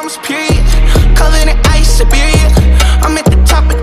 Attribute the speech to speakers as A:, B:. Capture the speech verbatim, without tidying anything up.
A: problems, period. Covered in ice, Siberia. I'm at the top of